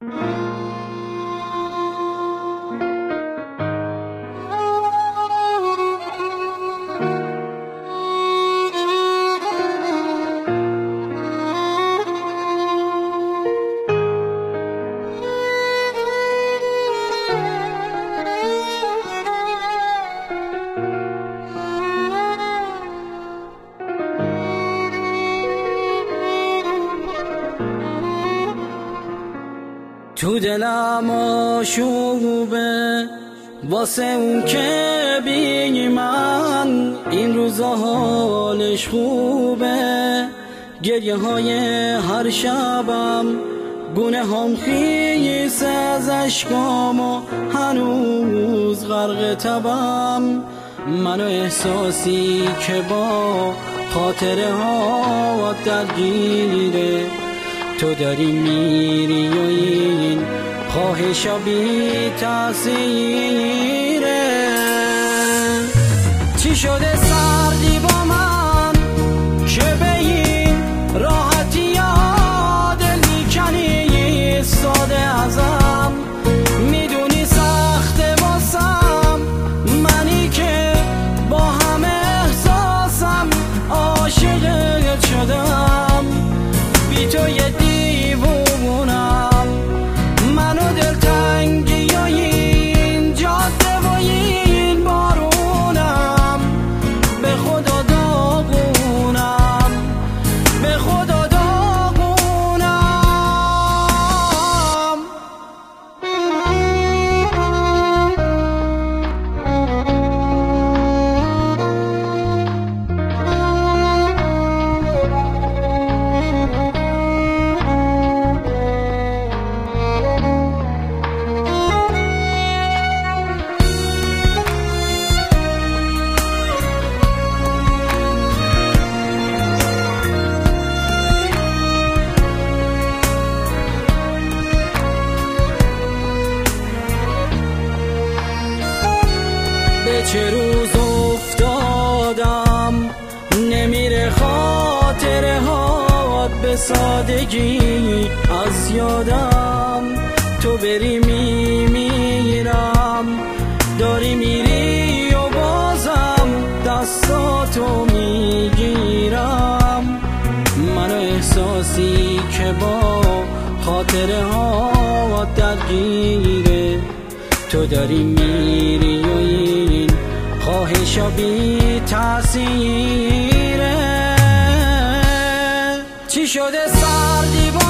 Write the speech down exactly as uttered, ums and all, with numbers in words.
تو دلم آشوبه واسه اون که بی من این روزا حالش خوبه. گریه های هر شبم گونه هم خیس از عشقام و هنوز غرق تبم. منو احساسی که با خاطره ها درگیره، تو داری میری و این خواهشا بی تأثیره. چی شده سردی با من که به این راحتی ها دل میکنی ساده ازم؟ میدونی سخته واسم منی که با همه احساسم عاشقت شدم. بی تو یه دیوونم، منو دلتنگی و این جاده و این بارونم، به خدا داغونم، به خدا داغونم. چه روز افتادم نمیره خاطره هات به سادگی از یادم. تو بری میمیرم، داری میری و بازم دستاتو میگیرم. منو احساسی که با خاطره هات درگیره، تو داری میری و این خواهشا بی تأثیره. چی شده سردی با